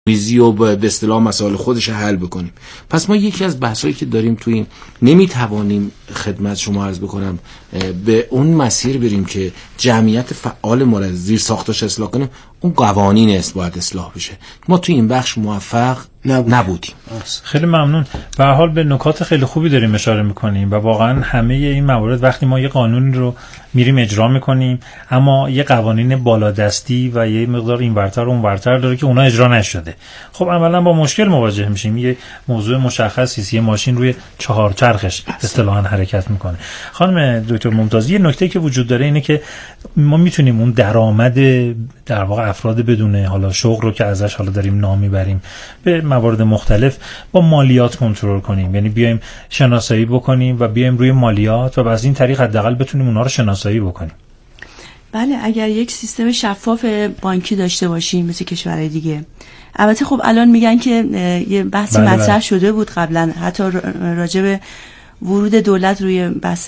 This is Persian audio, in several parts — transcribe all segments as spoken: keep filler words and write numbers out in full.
ریزی و به اصطلاح مسائل خودش حل بکنیم. پس ما یکی از بحثایی که داریم تو این نمیتوانیم خدمت شما عرض بکنم به اون مسیر بریم که جمعیت فعال ما را زیر ساختش اصلاح کنیم، اون قوانین است باید اصلاح بشه. ما تو این بخش موفق نبودیم. خیلی ممنون. به هر حال به نکات خیلی خوبی داریم اشاره میکنیم و واقعا همه این موارد وقتی ما یه قانون رو میریم اجرا میکنیم اما یه قوانین بالادستی و یه مقدار این ورتر و اون ورتر داره که اونا اجرا نشده، خب عملا با مشکل مواجه میشیم. یه موضوع مشخصی، یه ماشین روی چهار چرخش اصطلاحاً حرکت میکنه. خانم دکتر ممتاز، یه نکته که وجود داره اینه که ما میتونیم اون درآمد در واقع افراد بدون حالا شغل رو که ازش حالا داریم نام میبریم به موارد مختلف با مالیات کنترل کنیم، یعنی بیایم شناسایی بکنیم و بیایم روی مالیات و از این طریق حداقل بتونیم اونها رو شناسایی بکنیم. بله، اگر یک سیستم شفاف بانکی داشته باشیم مثل کشورهای دیگه. البته خب الان میگن که یه بحثی بله مطرح بله. شده بود قبلا حتی راجع به ورود دولت روی بحث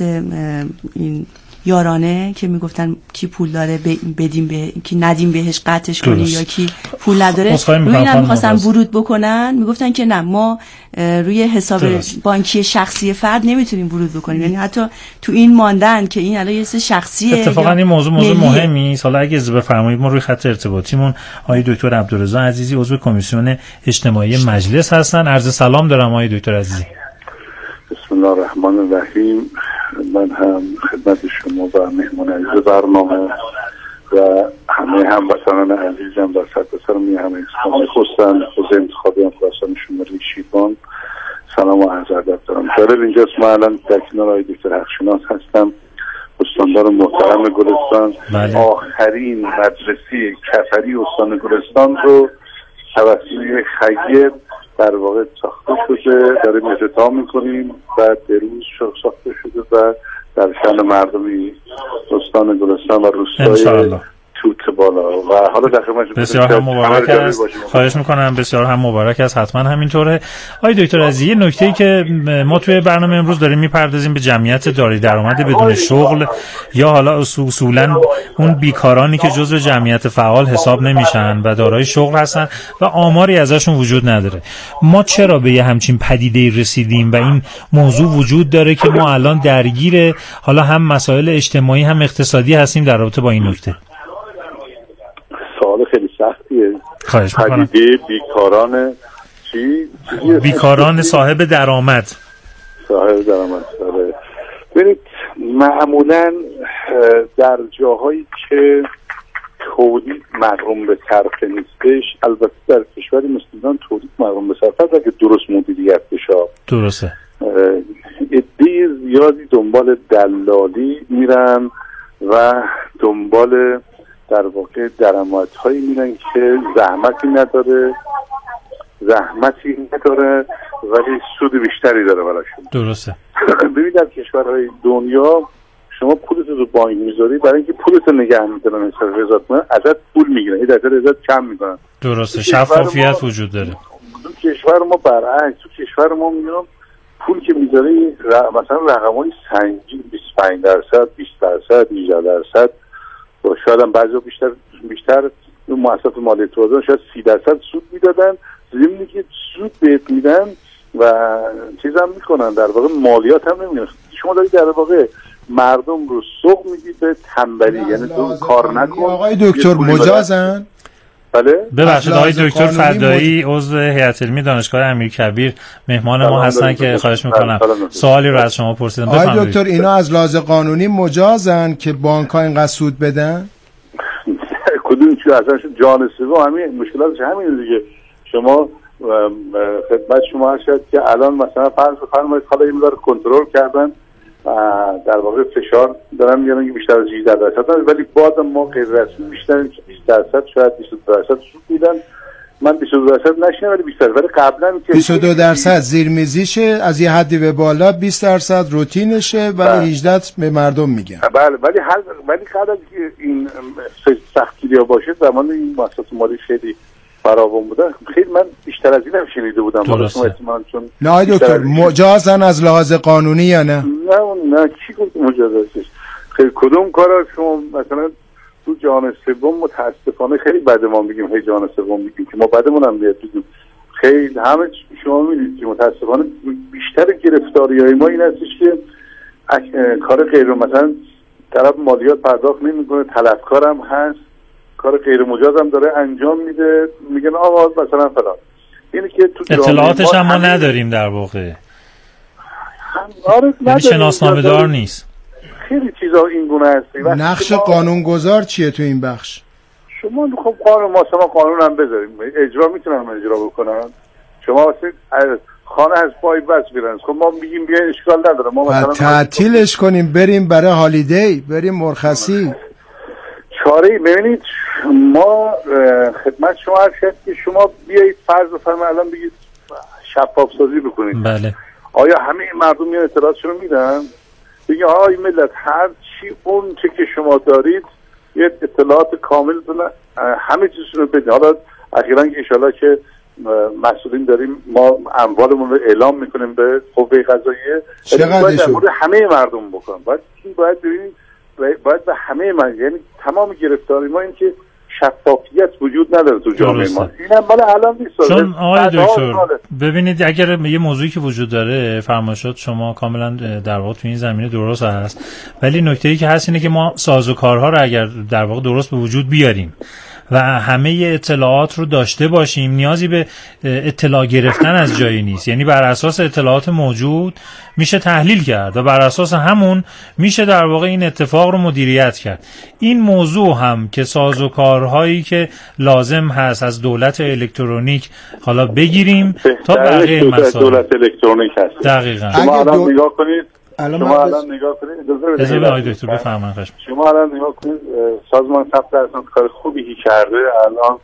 این یارانه که میگفتن کی پول داره بدیم به کی ندیم بهش قطعش کنیم یا کی پول نداره. روی اینا می‌خواستن ورود بکنن، میگفتن که نه ما روی حساب درست. بانکی شخصی فرد نمیتونیم ورود بکنیم، یعنی حتی تو این ماندن که این الان یه چیز شخصیه. اتفاقا این موضوع موضوع مهمی است. حالا اگه از بفرمایید ما روی خط ارتباطیمون آقای دکتر عبدالرضا عزیزی عضو کمیسیون اجتماعی مجلس هستن. عرض سلام دارم آقای دکتر عزیزی. بسم الله الرحمن الرحیم. من هم خدمت شما و مهمان عزیز برنامه و همه هموطنان عزیزم در سرتاسر میهن اسلامی خصوصا حوزه انتخابی انفراسان شماره شیبان سلام و عرض ادب دارم. جالب اینجاست ما الان در کنار آقای دکتر حقشناس هستم، استاندار محترم گلستان. بله. آخرین مدرسه کفری استان گلستان رو توسط خیر در واقع ساخته شده، داریم افتتاح میکنیم و دیروز ساخته شده و در شأن مردمی استان گلستان و روستای توت بالا و حالا در خدمت بسیار هم مبارک است. خواهش میکنم، بسیار هم مبارک است. حتما همینطوره. آقای دکتر عزیزی، یه نکته‌ای که ما توی برنامه امروز داریم میپردازیم به جمعیت دارای درآمد بدون شغل یا حالا اصولا اون بیکارانی که جزو جمعیت فعال حساب نمیشن و دارای شغل هستن و آماری ازشون وجود نداره. ما چرا به یه همچین پدیده رسیدیم و این موضوع وجود داره که ما الان درگیر حالا هم مسائل اجتماعی هم اقتصادی هستیم در رابطه با این نکته؟ سوال خیلی سختیه. خواهش می‌کنم. پدیده بیکاران چی؟ بیکاران صاحب درآمد. صاحب درآمد. ببینید معمولاً در جاهایی که تولید مقرون به صرفه نیستش، البته در کشوری مثل ایران تولید مقرون به صرفه است اگه درست مدیریت بشه. درسته. عده زیادی دنبال دلالی میرن و دنبال در واقع درآمدهایی میرن که زحمتی نداره زحمتی نداره ولی سود بیشتری داره براشون. درسته. ببینید در کشورهای دنیا شما پولت رو بانک میذاری برای اینکه پولت رو نگه میدارن حساب حساب کنن، ازت پول میگیرن، این درصد ازت کم میکنن. درسته. شفافیت وجود داره. تو کشور ما برعکس، تو کشور ما میگم پول که میذاری مثلا رقمای سنگین بیست و پنج درصد، بیست درصد، هجده درصد و شاید هم بعضی بیشتر بیشتر اون مؤسسات مالی توزیع شاید سی درصد سود میدادن، ضمن که سود بهت میدن و چیزام میکنن، در واقع مالیات هم نمیگن. شما دارید در واقع مردم رو سوق میدید به تنبلی، یعنی تو کار نکن. آقای دکتر مجازن؟ بله ببخشید آقای دکتر فدایی عضو هیئت علمی دانشگاه امیرکبیر مهمان ما هستن که خواهش میکنم سوالی رو از شما پرسیدم. بفرمایید. آقای دکتر اینا از لحاظ قانونی مجازن که بانک‌ها اینقدر سود بدن؟ کدوم چیز اصلا جان سوم همین مشکلاتش همین دیگه. شما خدمت شما هست که الان مثلا فرض بفرمایید حالا این مقدار کنترل کردن در واقع فشار دارن میارن که بیشتر از هجده درصد، ولی بعد ما غیر رسمی بیشتر بیست درصد شاید بیست و دو درصد سود میدن. من بیست و دو درصد نشینم ولی بیشتر، ولی قبلا که بیست و دو درصد زیرمیزیشه، از یه حدی به بالا بیست درصد روتینشه ولی هجده به مردم میگن. بله ولی حل ولی قبل از که این سختگیری‌ها باشه زمان این مؤسسات مالی خیلی فراوان بوده. خیلی من بیشتر از این هم شنیده بودم. درسته. چون نه آقای دکتر مجازن از لحاظ قانونی یا نه؟ نه نه چی گفت مجاز هستش؟ خیلی کدوم کارا شما مثلا تو جهان سوم متاسفانه خیلی بده ما میگیم هی جهان سوم میگیم که ما بدمون هم میاد تو خیلی همه شما میدید که متاسفانه بیشتر گرفتاریای ما این هستش که کار غیر مثلا طرف مالیات پرداخت نمیکنه، طلبکارم هست، کار غیر مجاز هم داره انجام میده، میگن آقا مثلا فلان. اینی که تو اطلاعاتش هم ما نداریم در واقع. آره یعنی شناسنامه دار نیست. خیلی چیزا این گونه هست. نقش قانونگذار چیه تو این بخش؟ شما خب قانون ما شما قانون هم بذاریم، اجرا میتونن اجرا بکنن. شما واسه خانه از پای بس بیرن، خب ما میگیم بیا اشکال نداره، ما مثلا تعطیلش کنیم بریم برای هالیدی، بریم مرخصی. چاره ببینید ما خدمت شما هر شد که شما بیایید فرض بفرمایید الان بگید شفاف سازی بکنید. بله. آیا همه مردم میان اطلاعاتشون رو میدن؟ بگید آقای ملت هر چی اون چه که شما دارید یه اطلاعات کامل دونه همه چیزشون رو بدید. حالا اخیراً که انشالله که مسئولین داریم ما اموالمون رو اعلام میکنیم به قوه قضاییه، باید در مورد همه مردم بکنم. باید باید ببینید باید به همه من، یعنی تمام گرفتاری ما این که شفافیت وجود نداره تو جامعه ما. اینم بالا الان نیست. چون آقای دکتر ببینید اگر یه موضوعی که وجود داره فرمایشات شما کاملا در واقع تو این زمینه درست هست، ولی نکته‌ای که هست اینه که ما سازوکارها رو اگر در واقع درست به وجود بیاریم و همه اطلاعات رو داشته باشیم، نیازی به اطلاع گرفتن از جایی نیست. یعنی بر اساس اطلاعات موجود میشه تحلیل کرد و بر اساس همون میشه در واقع این اتفاق رو مدیریت کرد. این موضوع هم که سازوکارهایی که لازم هست از دولت الکترونیک حالا بگیریم تا بقیه مسائل. دولت الکترونیک هست. دقیقاً. شما الان نگاه کنید الان شما الان نگاه کنید اجازه بدید آقای دکتر بفرمایید. شما الان نگاه کنید سازمان ثبت اسناد کار خوبی کرده. الان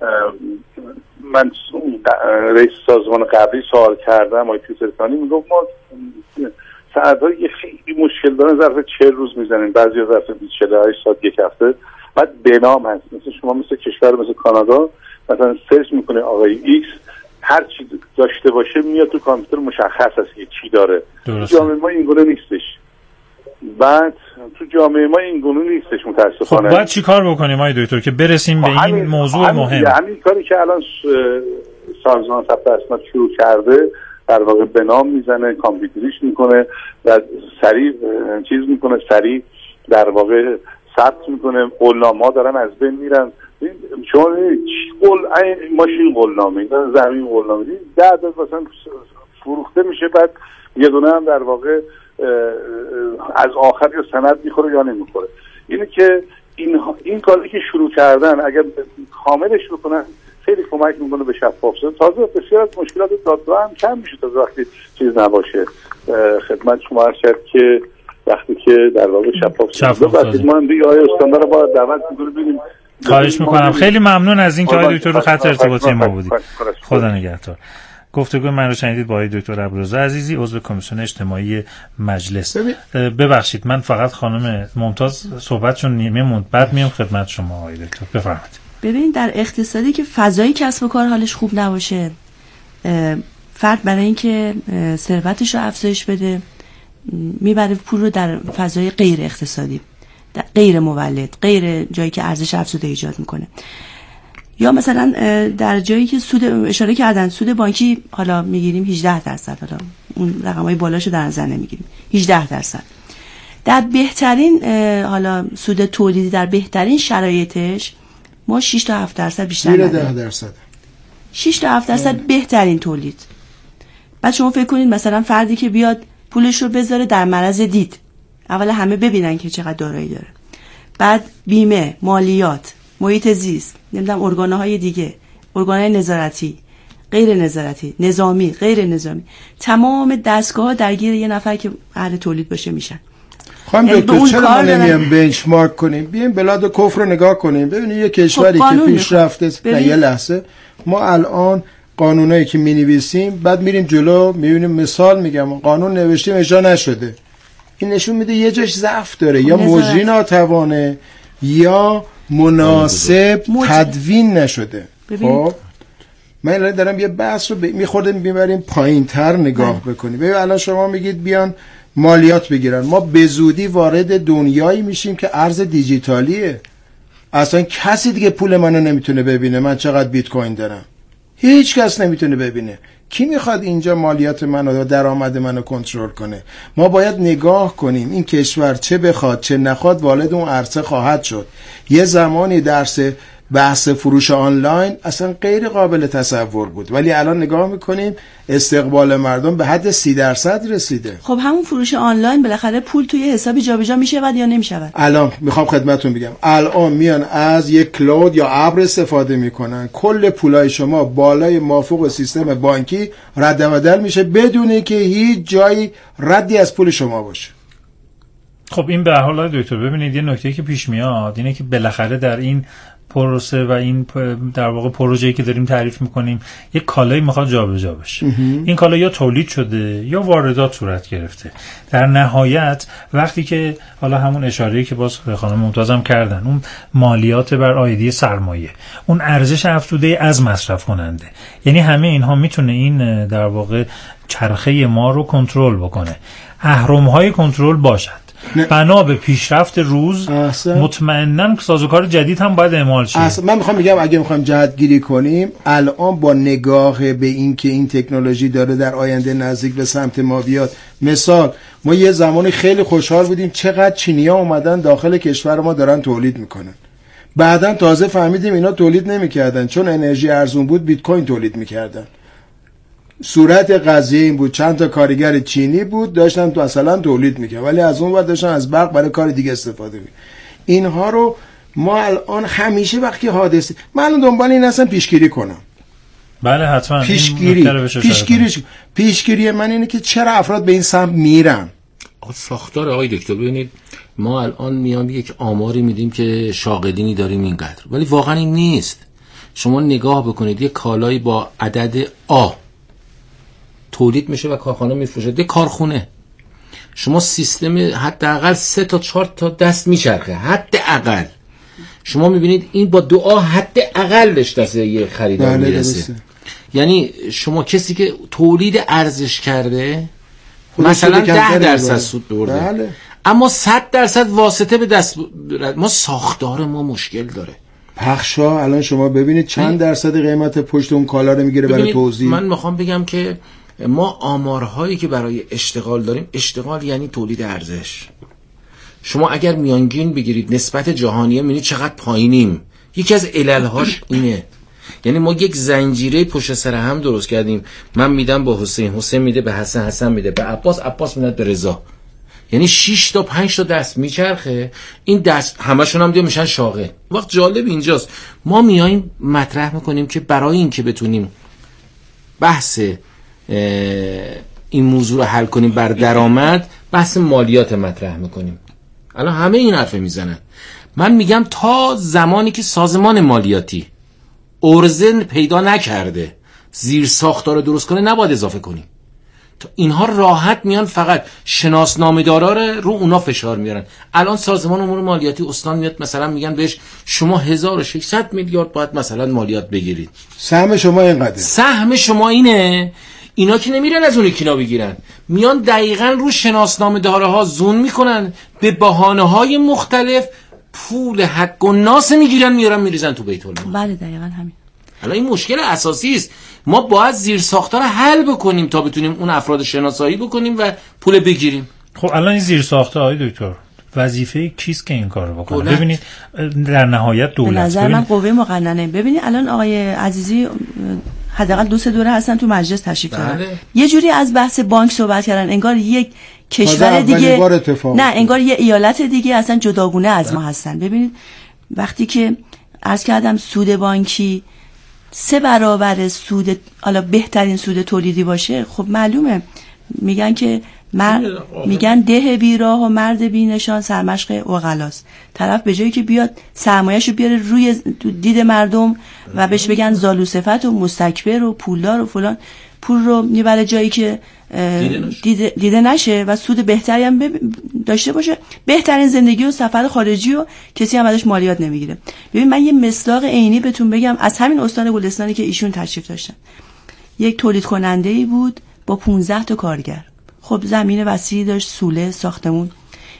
من رئیس سازمان قبلی سوال کردم آقای پیترسانی میگفت ما ساعت‌ها یه خیلی مشکل دارن ظرف چهل روز میزنیم، بعضی ظرف چهل و هشت ساعت یک هفته. بعد بنام هست مثل شما مثل کشور مثل کانادا مثلا سرچ میکنه آقای ایکس هر چی داشته باشه میاد تو کامپیوتر مشخص است که چی داره. تو جامعه ما این گونه نیستش. بعد تو جامعه ما این گونه نیستش متاسفانه. خب باید چی کار بکنیم آقای دکتر که برسیم به این موضوع مهم؟ همین کاری که الان سازمان ثبت اسناد شروع کرده، در واقع به نام میزنه، کامپیوتریش میکنه و سریع چیز میکنه، سریع در واقع ثبت میکنه. قولنامه‌ها دارن از بین میرن. شما قول ماشین قولنامه، زمین قولنامه ده داد مثلا فروخته میشه، بعد یه دونه هم در واقع از آخر یا سند میخوره یا نمیخوره. اینه که این این کاری که شروع کردن اگر کاملش بکنن خیلی کمک میکنه به شفاف شدن. تازه بسیار از مشکلات دادگاه هم کم میشه تا وقتی چیز نباشه. خدمت شما عرض کرد که وقتی که در واقع شفاف شده وقتی ما دیگه آقای استاندار رو باید دعوت میکنیم ببینیم. خواهش میکنم. خیلی ممنون از این که آقای دکتر رو خط ارتباطی ما بودید. خدا نگهدار. گفتگو من رو شنیدید با آقای دکتر ابروزه عزیزی، عضو کمیسیون اجتماعی مجلس. ببخشید من فقط خانم ممتاز صحبتشون نیمه موند، بعد میام خدمت شما آقای دکتر. بفرمایید. ببین در اقتصادی که فضای کسب و کار حالش خوب نباشه، فرد برای اینکه ثروتش رو افزایش بده میبره پول رو در فضای غیر اقتصادی، غیر مولد، غیر جایی که ارزش افزوده ایجاد میکنه. یا مثلا در جایی که سود اشاره کردن سود بانکی حالا میگیریم هجده درصد، حالا اون رقمای بالاشو در نظر نمیگیریم، هجده درصد. در بهترین حالا سود تولیدی در بهترین شرایطش ما شش تا هفت درصد بیشتر نداریم. ده درصد. شش تا هفت درصد بهترین تولید. بعد شما فکر کنید مثلا فردی که بیاد پولش رو بذاره در معرض دید، اول همه ببینن که چقدر دارایی داره، بعد بیمه، مالیات، محیط زیست، نمیدونم ارگان‌های دیگه، ارگان‌های نظارتی، غیر نظارتی، نظامی، غیر نظامی، تمام دستگاه‌ها درگیر یه نفر که اهل تولید باشه میشن. خانم دکتر چرا ما نمیام بنچمارک کنیم، بیایم بلاد کفر رو نگاه کنیم، ببینید یه کشوری که پیش رفته. نه یه لحظه، ما الان قانونایی که می‌نویسیم بعد میریم جلو می‌بینیم، مثال میگم قانون نوشتیم اجرا نشده. این نشون میده یه جاش ضعف داره، یا مجری ناتوانه یا مناسب تدوین نشده. خب من الان دارم یه بحث رو ب... میخورده میبریم پایین تر نگاه بکنیم. ببین الان شما میگید بیان مالیات بگیرن، ما به زودی وارد دنیایی میشیم که ارز دیجیتالیه. اصلا کسی دیگه پول منو نمیتونه ببینه من چقدر بیت کوین دارم. هیچ کس نمیتونه ببینه. کی میخواد اینجا مالیات منو و درآمد منو کنترل کنه؟ ما باید نگاه کنیم این کشور چه بخواد چه نخواد والد اون عرصه خواهد شد. یه زمانی درس بحث فروش آنلاین اصلا غیر قابل تصور بود، ولی الان نگاه میکنیم استقبال مردم به حد سی درصد رسیده. خب همون فروش آنلاین بالاخره پول توی حسابی جابجا میشود یا نمیشود؟ الان میخوام خدمتتون بگم الان میان از یک کلاود یا ابر استفاده میکنن، کل پولای شما بالای مافوق سیستم بانکی رد و بدل میشه بدون که هیچ جایی ردی از پول شما باشه. خب این به هر حال دکتر ببینید یه نکته که پیش میاد اینه که بالاخره در این پروسه و این در واقع پروژه‌ای که داریم تعریف میکنیم یک کالایی میخواد جابجا بشه. این کالا یا تولید شده یا واردات صورت گرفته. در نهایت وقتی که حالا همون اشاره‌ای که باز خانم ممتازم کردن، اون مالیات بر عایدی سرمایه، اون ارزش افزوده از مصرف کننده، یعنی همه اینها میتونه این در واقع چرخه ما رو کنترل بکنه. اهرم‌های کنترل باشد. بنا به پیشرفت روز مطمئناً سازوکار جدید هم باید اعمال شه. اصلا من میخوام بگم اگه میخوایم جهتگیری کنیم الان با نگاه به این که این تکنولوژی داره در آینده نزدیک به سمت ما بیاد، مثال ما یه زمانی خیلی خوشحال بودیم چقدر چینی‌ها اومدن داخل کشور ما دارن تولید میکنن، بعداً تازه فهمیدیم اینا تولید نمیکردن چون انرژی ارزون بود بیت کوین تولید میکردن. صورت قضیه این بود چند تا کارگر چینی بود داشتن تو مثلا تولید میکردن ولی از اون ور داشتن از برق برای کار دیگه استفاده می‌کردن. اینها رو ما الان همیشه وقتی حادثه من الان دنبال این هستم پیشگیری کنم. بله حتما پیشگیری پیشگیری پیشگیری من اینه که چرا افراد به این سمت میرن. ساختار آقای دکتر ببینید ما الان میام یک آماری میدیم که شاغلینی داریم اینقدر، ولی واقعا این نیست. شما نگاه بکنید یک کالایی با عدد آ تولید میشه و کارخانه میفروشه، یک کارخونه شما سیستم حداقل سه تا چهار تا دست میچرخه حداقل. شما میبینید این با دعا حداقلش دست یه خریدار میرسه. یعنی شما کسی که تولید ارزش کرده مثلا ده درصد سود برده بله. اما صد درصد واسطه به دست ب... ما ساختار ما مشکل داره. پخشا الان شما ببینید چند درصد قیمت پشت اون کالا رو میگیره برای توزیع. من میخوام بگم که ما آمارهایی که برای اشتغال داریم، اشتغال یعنی تولید ارزش. شما اگر میانگین بگیرید نسبت جهانیه میبینید چقدر پایینیم. یکی از عللهاش اینه. یعنی ما یک زنجیره پشت سر هم درست کردیم. من میدم با حسین، حسین میده به حسن، حسن میده به عباس، عباس میده به رضا. یعنی شش تا پنج تا دست میچرخه، این دست همشون هم دیگه میشن شاغل. وقت جالب اینجاست ما میایم مطرح میکنیم که برای این که بتونیم بحث این موضوع رو حل کنیم بر درآمد، بحث مالیات مطرح میکنیم. الان همه این حرف میزنن. من میگم تا زمانی که سازمان مالیاتی ارزن پیدا نکرده زیر ساختار رو درست کنه نباید اضافه کنیم. اینها راحت میان فقط شناسنامه‌دارا رو اونا فشار میارن. الان سازمان امور مالیاتی استان میاد مثلا میگن بهش شما هزار و ششصد میلیارد باید مثلا مالیات بگیرید. سهم شما اینقدره. سهم شما اینه. اینا که نمیرن از اون یکینا بگیرن، میان دقیقاً رو شناسنامه‌دارها زوم میکنن، به بهانه‌های مختلف پول حق و ناس میگیرن میارن میریزن تو بیت المال. بله دقیقاً همین. الان این مشکل اساسی است. ما باید زیر ساختار حل بکنیم تا بتونیم اون افراد شناسایی بکنیم و پول بگیریم. خب الان این زیر ساختار های دکتر وظیفه کیست که این کارو بکنه؟ دولت. ببینید در نهایت دولت. به نظر من قوه مقننه. ببینید الان آقای عزیزی حداقل دو سه دوره هستن تو مجلس تشریف دارن. یه جوری از بحث بانک صحبت کردن انگار یک کشور دیگه، نه انگار یه ایالت دیگه اصلا جداگونه از ما هستن. ببینید وقتی که عرض کردم سود بانکی سه برابر سود، حالا بهترین سود تولیدی باشه، خب معلومه میگن که مر... میگن ده بیراه و مرد بی نشان سرمشق عقلاست. طرف به جایی که بیاد سرمایه‌شو بیاره روی دید مردم و بهش بگن زالو صفت و مستکبر و پولدار و فلان، پول رو میبره جایی که دیده, دیده نشه و سود بهتری هم داشته باشه، بهترین زندگی و سفر خارجی و کسی هم ازش مالیات نمیگیره. ببین من یه مصداق عینی بهتون بگم از همین استان گلستانی که ایشون تشریف داشتن. یک تولید کننده ای بود با پانزده تا کارگر. خب زمین وسیعی داشت، سوله، ساختمون.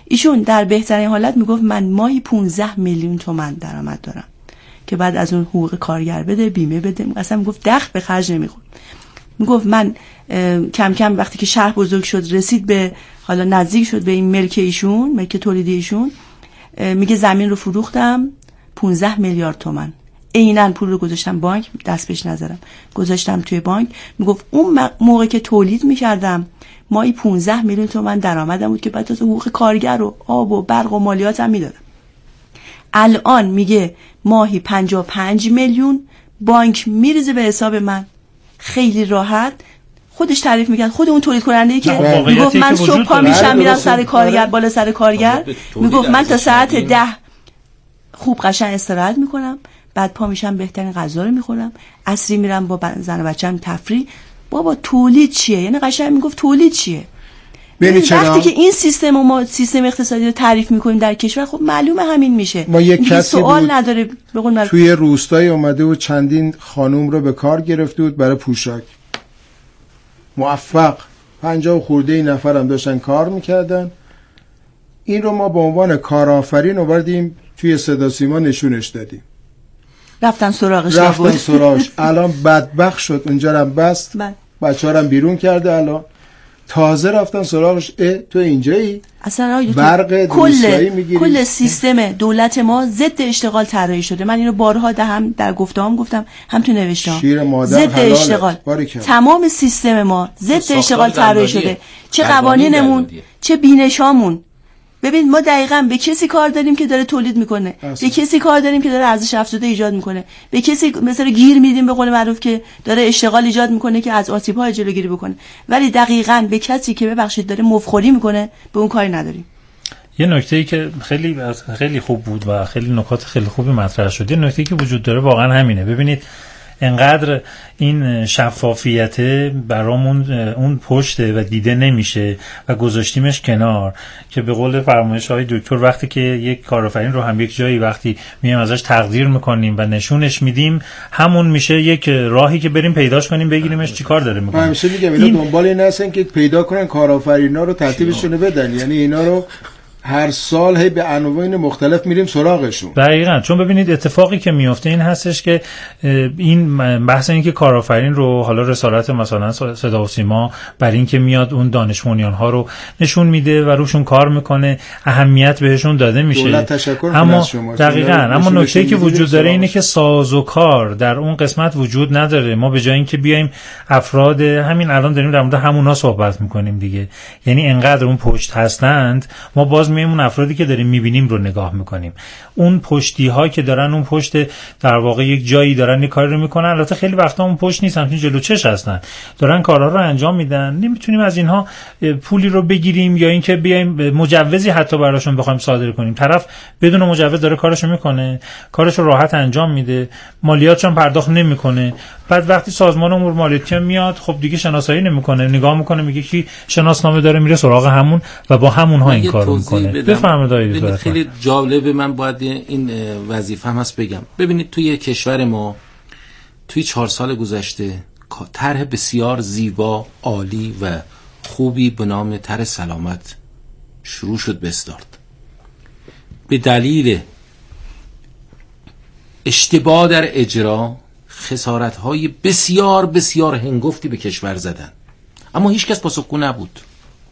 ایشون در بهترین حالت میگفت من ماهی پانزده میلیون تومان درآمد دارم که بعد از اون حقوق کارگر بده، بیمه بده، اصلا میگفت دخل به خرج نمیخورد. میگفت من کم کم وقتی که شهر بزرگ شد رسید به حالا نزدیک شد به این ملک ایشون، ملک تولیدی ایشون، میگه زمین رو فروختم پانزده میلیارد تومان، عیناً پول رو گذاشتم بانک، دست بهش نذارم، گذاشتم توی بانک. میگفت اون موقع که تولید میکردم ماهی پانزده میلیون تومان درآمدم بود که بعد از حقوق کارگر و آب و برق و مالیاتم میدادم. الان میگه ماهی پنجاه و پنج میلیون بانک میریزه به حساب من، خیلی راحت. خودش تعریف میکرد، خود اون تولید کننده که میگفت من صبح پا میشم میرم سر کارگر، بالا سر کارگر، میگفت من تا ساعت ده خوب قشنگ استراحت میکنم، بعد پا میشم بهترین غذا رو میخورم، عصری میرم با زن و بچه‌م تفریح. بابا تولید چیه؟ یعنی قشنگ میگفت تولید چیه؟ وقتی که این سیستم و ما سیستم اقتصادی رو تعریف میکنیم در کشور، خب معلومه همین میشه. ما یک کسی سوال بود نداره بقول توی روستای اومده و چندین خانوم رو به کار گرفته بود برای پوشاک، موفق، پنجاه و خورده ای نفرم داشتن کار میکردن. این رو ما به عنوان کارآفرین آوردیم توی صدا سیما نشونش دادیم، رفتن سراغش، رفتن سراغش. الان بدبخت شد، اونجا رو بست، بچه‌ها رو بیرون کرده. الان تازه رفتن سراغش، اه تو اینجایی؟ اصلا برق کل کل سیستم دولت ما ضد اشتغال طراحی شده. من اینو بارها ده هم در گفته‌ام گفتم، هم تو نوشتم. شیر مادر ضد اشتغال، تمام سیستم ما ضد اشتغال طراحی شده، چه قوانینمون چه بینشامون. ببین ما دقیقاً به کسی کار داریم که داره تولید میکنه، به کسی کار داریم که داره ارزش افزوده ایجاد میکنه، به کسی مثلا گیر میدیم به قول معروف که داره اشتغال ایجاد میکنه که از آسیب‌ها جلوگیری بکنه، ولی دقیقاً به کسی که ببخشید داره مفخوری میکنه به اون کاری نداریم. یه نکته‌ای که خیلی خیلی خوب بود و خیلی نکات خیلی خوبی مطرح شد، یه نکته‌ای که وجود داره واقعاً همینه. ببینید انقدر این شفافیت برامون اون پشته و دیده نمیشه و گذاشتیمش کنار که به قول فرمایش های دکتر وقتی که یک کارآفرین رو هم یک جایی وقتی میایم ازش تقدیر میکنیم و نشونش میدیم، همون میشه یک راهی که بریم پیداش کنیم بگیریمش چیکار داره میکنه. همیشه میگم اینا این... دنبال این هستن که پیدا کنن کارآفرینا رو، ترتیبشون بدن، یعنی اینا رو هر سال هی به عناوین مختلف میریم سراغشون. دقیقاً، چون ببینید اتفاقی که میفته این هستش که این بحث این که کارآفرین رو حالا رسالت مثلا صدا و سیما بر این که میاد اون دانش بنیان ها رو نشون میده و روشون کار میکنه، اهمیت بهشون داده میشه. اما دقیقاً اما نکته‌ای که وجود داره اینه که سازوکار در اون قسمت وجود نداره. ما به جای اینکه بیایم افراد همین الان داریم در مورد همونا صحبت میکنیم دیگه، یعنی انقدر اون پشت هستند، ما باز میایم اون افرادی که داریم میبینیم رو نگاه میکنیم، اون پشتی ها که دارن اون پشت در واقع یک جایی دارن یک کاری رو میکنن. البته خیلی وقتا اون پشت نیست، همین جلو چش هستن، دارن کارها رو انجام میدن. نمیتونیم از اینها پولی رو بگیریم یا اینکه بیایم مجوزی حتی براشون بخوایم صادر کنیم. طرف بدون مجوز داره کارشو میکنه، کارشو راحت انجام میده، مالیاتش هم پرداخت نمیکنه. بعد وقتی سازمان امور مالیاتی میاد، خب دیگه شناسایی نمیکنه، نگاه میکنه میگه کی شناسنامه داره، میره سراغ همون و با همونها این کارو میکنه. بفرمایید. خیلی جالبه، من باید این وظیفه‌م هست بگم. ببینید توی کشور ما توی چهار سال گذشته طرح بسیار زیبا، عالی و خوبی به نام طرح سلامت شروع شد به استارت. به دلیل اشتباه در اجرا خسارت‌های بسیار بسیار هنگفتی به کشور زدن، اما هیچ کس پاسخگو نبود.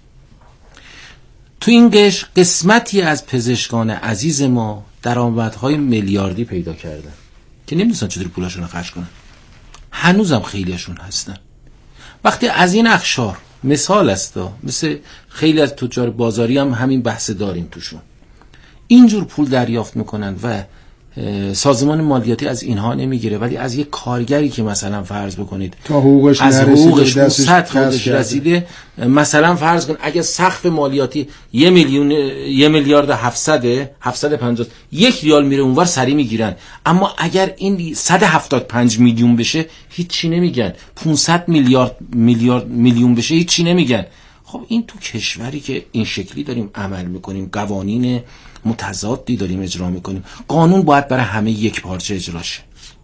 تو این قش قسمتی از پزشکان عزیز ما درآمدهای میلیاردی پیدا کردن که نمی‌دونن چطوری پولاشون رو خرج کنن. هنوزم خیلیشون هستن. وقتی از این اخشار مثال است، مثل خیلی از تجار بازاری هم همین بحث داریم توشون، اینجور پول دریافت میکنن و سازمان مالیاتی از اینها نمیگیره، ولی از یک کارگری که مثلا فرض بکنید تا حقوقش از حقوقش صد خودش رسیده، مثلا فرض کن اگه سقف مالیاتی یه میلیون یه میلیارد هفتصد هفتصد و پنجاه یک ریال میره اونور سری میگیرن. اما اگر این صد و هفتاد و پنج میلیون بشه هیچ چی نمیگن، پانصد میلیارد میلیارد میلیون بشه هیچ چی نمیگن. خب این تو کشوری که این شکلی داریم عمل میکنیم، قوانین متضادی داریم اجرا میکنیم، قانون باید برای همه یک پارچه اجرا شه.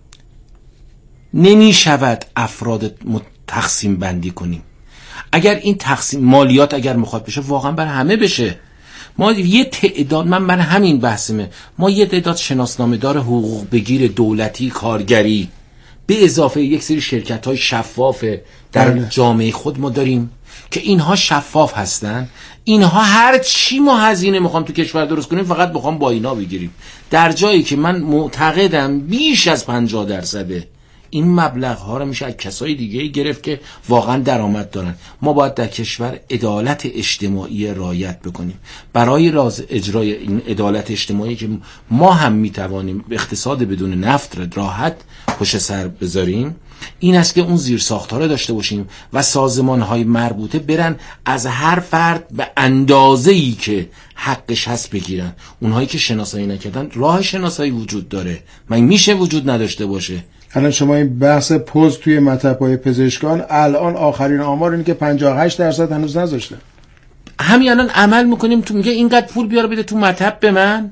نمی شود افراد تقسیم بندی کنیم. اگر این تقسیم مالیات اگر مخاطب بشه واقعا برای همه بشه. ما یه تعداد، من من همین بحثمه، ما یه تعداد شناسنامه دار حقوق بگیر دولتی کارگری به اضافه یک سری شرکت‌های شفاف در بله. جامعه خود ما داریم که اینها شفاف هستن. اینها هر چی ما هزینه میخوام تو کشور درست کنیم فقط بخوام با اینا بگیریم، در جایی که من معتقدم بیش از پنجاه درصده این مبلغ ها رو میشه از کسای دیگه گرفت که واقعا درآمد دارن. ما باید در کشور عدالت اجتماعی رعایت بکنیم. برای راز اجرای این عدالت اجتماعی که ما هم میتوانیم اقتصاد بدون نفت را راحت پشت سر بذاریم، این است که اون زیرساخت‌ها رو داشته باشیم و سازمان‌های مربوطه برن از هر فرد به اندازه‌ای که حقش هست بگیرن. اونهایی که شناسایی نکردن، راه شناسایی وجود داره، من میشه وجود نداشته باشه. الان شما این بحث پوز توی مطب‌های پزشکان، الان آخرین آمار اینه که پنجاه و هشت درصد هنوز نذاشته. همین الان عمل میکنیم، تو میگه اینقدر پول بیار بده تو مطب به من،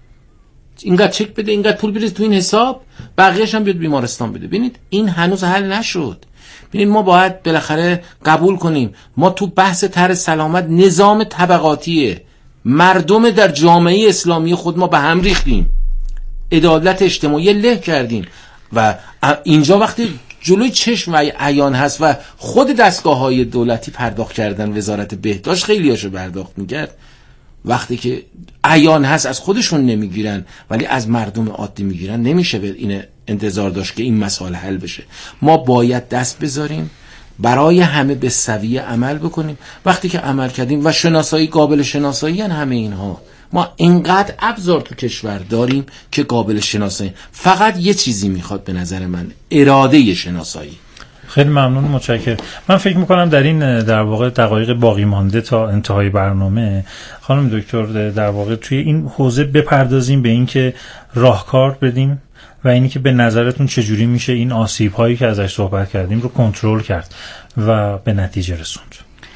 اینقدر چک بده، اینقدر پول بریز تو این حساب، بقیه‌اش هم بیاد بیمارستان بده. ببینید این هنوز حل نشد. ببینید ما باید بالاخره قبول کنیم ما تو بحث طرح سلامت نظام طبقاتیه، مردم در جامعه اسلامی خود ما به هم ریختیم، عدالت اجتماعی له کردیم و اینجا وقتی جلوی چشم و عیان هست و خود دستگاه‌های دولتی پرداخت کردن، وزارت بهداشت خیلی هاشو پرداخت می‌کرد، وقتی که عیان هست از خودشون نمیگیرن ولی از مردم عادی میگیرن، نمیشه به این انتظار داشت که این مسائل حل بشه. ما باید دست بذاریم برای همه به سویه عمل بکنیم. وقتی که عمل کردیم و شناسایی قابل شناسایی ان همه اینها، ما اینقدر ابزار تو کشور داریم که قابل شناسایی، فقط یه چیزی میخواد به نظر من، اراده شناسایی. خیلی ممنون، متشکرم. من فکر میکنم در این در واقع دقایق باقی مانده تا انتهای برنامه خانم دکتر در واقع توی این حوزه بپردازیم به این که راهکار بدیم و اینی که به نظرتون چجوری میشه این آسیب هایی که ازش صحبت کردیم رو کنترل کرد و به نتیجه رسوند.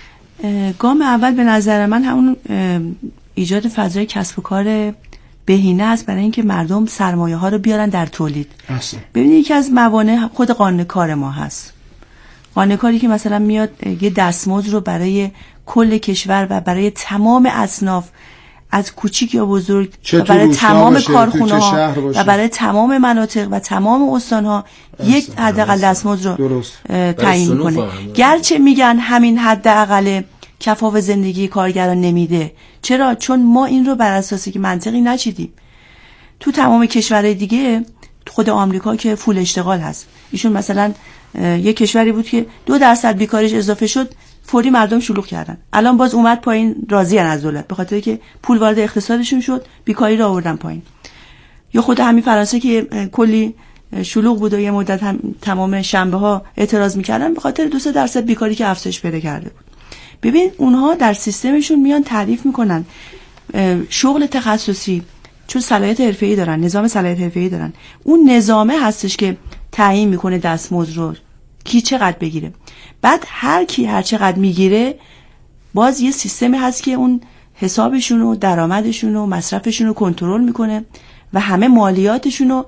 گام اول به نظر من همون ایجاد فضای کسب و کار بهینه است برای اینکه مردم سرمایه ها رو بیارن در تولید. ببینید یکی از موانع خود قانون کار ما هست. قانون کاری که مثلا میاد یه دستمزد رو برای کل کشور و برای تمام اصناف از کوچیک یا بزرگ و برای تمام کارخونه ها و برای تمام مناطق و تمام استان ها یک حداقل دستمزد رو تعیین کنه. گرچه میگن همین حداقل کفاف زندگی کارگران نمیده. چرا؟ چون ما این رو بر اساسی که منطقی نچیدیم. تو تمام کشورهای دیگه، خود آمریکا که فول اشتغال هست، ایشون مثلا یک کشوری بود که دو درصد بیکاریش اضافه شد، فوری مردم شلوغ کردن. الان باز اومد پایین، راضی ان از دولت به خاطر که پول وارد اقتصادشون شد، بیکاری رو آوردن پایین. یا خود همین فرانسه که کلی شلوغ بود و یه مدت هم تمام شنبه ها اعتراض میکردن به خاطر دو سه درصد بیکاری که افزایش پیدا کرده بود. ببین اونها در سیستمشون میان تعریف میکنن شغل تخصصی، چون صلاحیت حرفه‌ای دارن، نظام صلاحیت حرفه‌ای دارن، اون نظامه هستش که تعیین میکنه دستمزد رو کی چقدر بگیره. بعد هر کی هر چقدر میگیره، باز یه سیستمی هست که اون حسابشون و درآمدشون و مصرفشون رو کنترل میکنه و همه مالیاتشون رو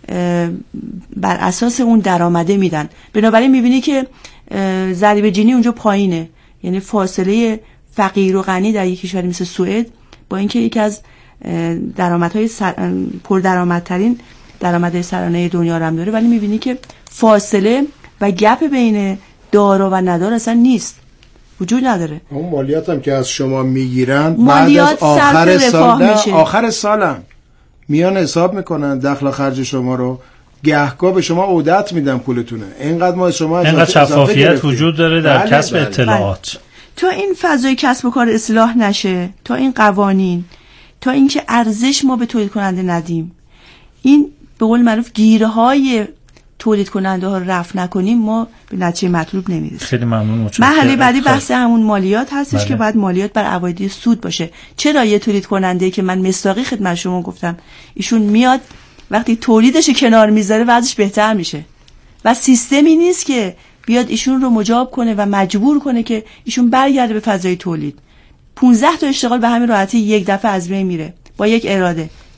بر اساس اون درآمده میدن. بنابراین میبینی که ضریب جینی اونجا پایینه، یعنی فاصله فقیر و غنی در یک کشوری مثل سوئد، با اینکه یکی از درآمدهای سر... پردرآمدترین درآمدهای سرانه دنیا رو هم داره، ولی میبینی که فاصله و گپ بین دارا و ندار اصلا نیست، وجود نداره. اون مالیات هم که از شما میگیرن بعد از آخر سال، آخر سالم میان حساب میکنن دخل و خرج شما رو، گهگاه به شما عودت میدن پولتونه. اینقدر ما شما اینقدر شفافیت وجود داره در بله کسب بله اطلاعات. بله. تا این فضای کسب و کار اصلاح نشه، تا این قوانین، تا اینکه ارزش ما به تولید کننده ندیم، این به قول معروف گیره های تولید کننده ها رفع نکنیم، ما به نتیجه مطلوب نمیرسیم. خیلی ممنون. متشکرم. مرحله بعدی بحث همون مالیات هستش بله. که باید مالیات بر عواید سود باشه. چرا یه تولید کننده که من مصداقی خدمت شما گفتم، ایشون میاد وقتی تولیدش کنار میذاره وضعش بهتر میشه و سیستمی نیست که بیاد ایشون رو مجاب کنه و مجبور کنه که ایشون برگرده به فضای تولید. پانزده تا اشتغال به همین راحتی یک دفعه از بین میره با یک اراده.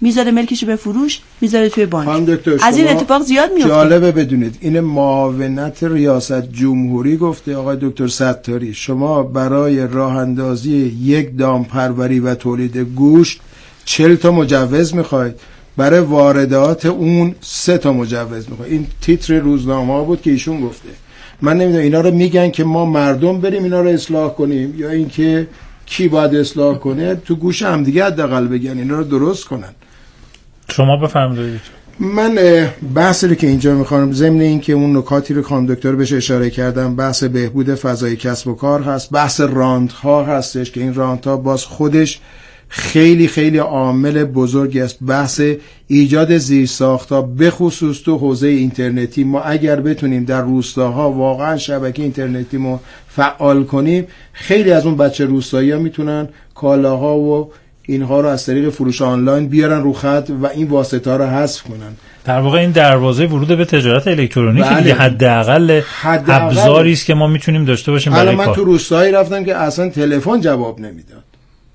میذاره ملکشو به فروش، میذاره توی بانک. دکتر از این اتفاق زیاد میفته. جالبه بدونید این معاونت ریاست جمهوری گفته آقای دکتر ستاری شما برای راه اندازی یک دام پروری و تولید گوشت چهل تا مجوز میخواید، برای واردات اون سه تا مجوز میخواید. این تیتر روزنامه ها بود که ایشون گفته. من نمیدونم اینا رو میگن که ما مردم بریم اینا رو اصلاح کنیم یا اینکه کی باید اصلاح کنه؟ تو گوش هم دیگه حداقل بگن اینا رو درست کنن. شما بفرمایید. من بحثی رو که اینجا میخوام ضمن این که اون نکاتی رو خانم دکتر بهش اشاره کردم، بحث بهبود فضای کسب و کار هست، بحث رانت ها هستش که این رانت ها باز خودش خیلی خیلی عامل بزرگی است. بحث ایجاد زیرساخت‌ها به خصوص تو حوزه اینترنتی، ما اگر بتونیم در روستاها واقعا شبکه اینترنتی ما فعال کنیم، خیلی از اون بچه روستایی‌ها میتونن کالاها و اینها رو از طریق فروش آنلاین بیارن رو خط و این واسطه‌ها رو حذف کنن. در واقع این دروازه ورود به تجارت الکترونیکی بله. حداقل ابزاری است که ما میتونیم داشته باشیم برای کار. من تو روستایی رفتم که اصلا تلفن جواب نمیداد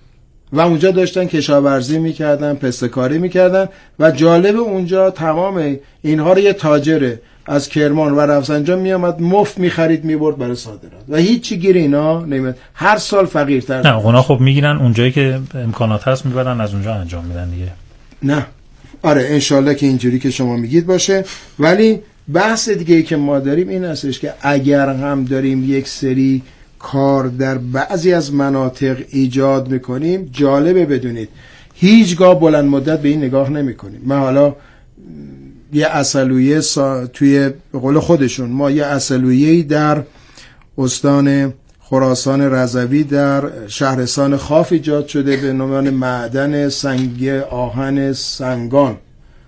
و اونجا داشتن کشاورزی میکردن، پسته‌کاری میکردن و جالب اونجا تمام اینها رو یه تاجر از کرمان و رفسنجان میامد مفت میخرید میبرد برای صادرات و هیچی گیر اینا نمیاد. هر سال فقیرتر. نه اونا خب میگیرن اونجایی که امکانات هست میبرن از اونجا انجام میدن دیگه. نه آره انشالله که اینجوری که شما میگید باشه. ولی بحث دیگه ای که ما داریم این هستش که اگر هم داریم یک سری کار در بعضی از مناطق ایجاد میکنیم، جالبه بدونید هیچگاه بلند مدت به این نگاه نمیکنیم. من حالا یه اصلویه سا... توی به قول خودشون ما یه اصلویه‌ای در استان خراسان رضوی در شهرستان خاف ایجاد شده به نام معدن سنگ آهن سنگان.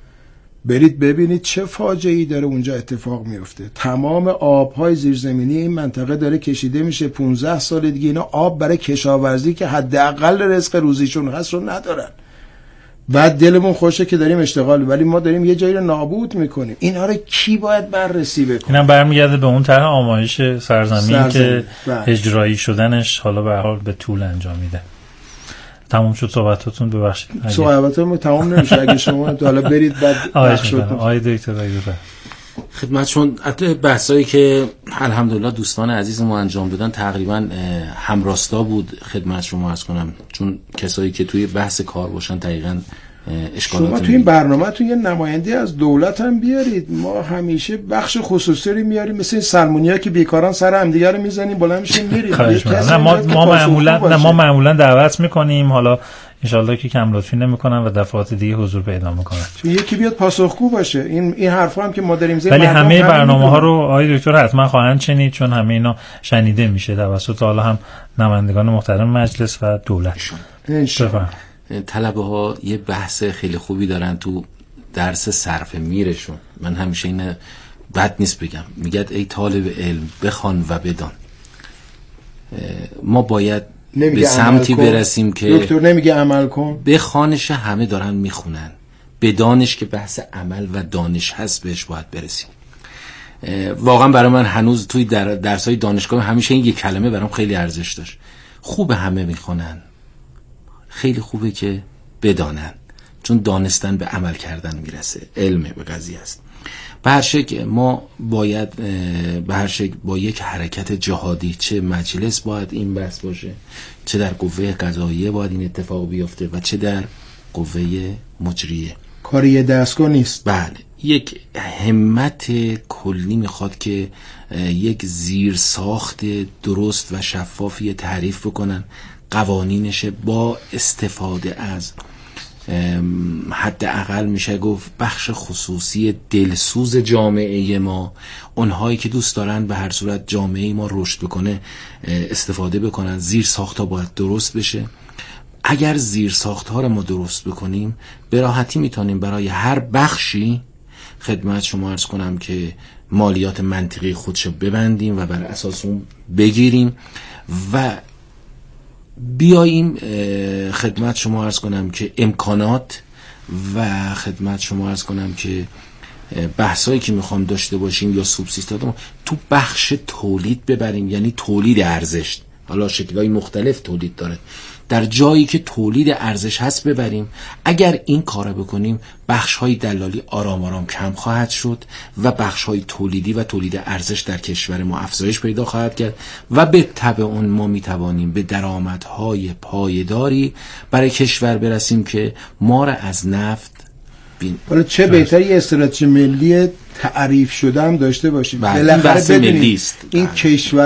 برید ببینید چه فاجعه‌ای داره اونجا اتفاق میفته. تمام آبهای زیرزمینی این منطقه داره کشیده میشه. پانزده سال دیگه اینا آب برای کشاورزی که حداقل رزق روزیشون هست رو ندارن. بعد دلمون خوشه که داریم اشتغال، ولی ما داریم یه جایی رو نابود میکنیم. اینا رو کی باید بررسی بکنه؟ اینم برمیگرده به اون طرح آمایش سرزمین, سرزمین. که بله. اجرایی شدنش حالا به هر حال به طول انجام میده. تموم شد صحبتاتون؟ ببخشید صحبتاتون تمام نمیشه اگه شما حالا برید بعد آقای دکتر دکتر خدمتشون بحثایی که الحمدلله دوستان عزیز ما انجام دادن تقریبا همراستا بود. خدمت شما عرض کنم چون کسایی که توی بحث کار باشن دقیقاً اشکالات شما توی این برنامه توی یه نماینده از دولت هم بیارید. ما همیشه بخش خصوصی رو میاریم مثل این سلمونیا که بیکاران سر هم دیگه رو میزنیم بالا میشیم میریم. نه ما ما معمولا نه ما معمولا دعوت میکنیم، حالا انشالله که کم لطفی نمیکنن و دفعات دیگه حضور پیدا میکنن. یکی بیاد پاسخگو باشه. این این حرفا هم که ما داریم زیر ولی همه برنامه‌ها رو آقای دکتر حتما خواهند شنید چون همه اینا شنیده میشه توسط حالا هم نمایندگان محترم مجلس و دولت. انشالله. طلبه ها یه بحث خیلی خوبی دارن تو درس صرف میرشون. من همیشه اینه بد نیست بگم، میگد ای طالب علم بخوان و بدان. ما باید به سمتی برسیم که دکتر نمیگه عمل کن، بخوانش همه دارن میخونن، بدانش که بحث عمل و دانش هست بهش باید برسیم. واقعا برای من هنوز توی در درسای دانشگاه همیشه این یک کلمه برام خیلی ارزش داشت. خوبه همه میخونن، خیلی خوبه که بدانن، چون دانستن به عمل کردن میرسه، علم به قضیه است. به هر شکل ما باید به هر شکل با یک حرکت جهادی، چه مجلس باید این بحث باشه، چه در قوه قضاییه باید این اتفاق بیفته و چه در قوه مجریه. کاری دستگاه نیست. بله، یک همت کلی میخواد که یک زیر ساخت درست و شفافی تعریف بکنن، قوانینش با استفاده از حداقل میشه گفت بخش خصوصی دلسوز جامعه ما، اونهایی که دوست دارن به هر صورت جامعه ما رشد بکنه استفاده بکنن. زیر ساخت‌ها باید درست بشه. اگر زیر ساخت‌ها رو ما درست بکنیم به راحتی میتونیم برای هر بخشی خدمت شما عرض کنم که مالیات منطقی خودشو ببندیم و بر اساس اون بگیریم و بیاییم خدمت شما عرض کنم که امکانات و خدمت شما عرض کنم که بحثایی که میخوام داشته باشیم یا سوبسیستات تو بخش تولید ببریم، یعنی تولید ارزش. حالا شکل‌های مختلف تولید داره، در جایی که تولید ارزش هست ببریم. اگر این کارو بکنیم بخش‌های دلالی آرام آرام کم خواهد شد و بخش‌های تولیدی و تولید ارزش در کشور ما افزایش پیدا خواهد کرد و به تبع اون ما میتوانیم به درآمدهای پایداری برای کشور برسیم که ما را از نفت بین. حالا چه بهتر یه استراتژی ملی تعریف شده هم داشته باشیم. بالاخره بدونیم این کشور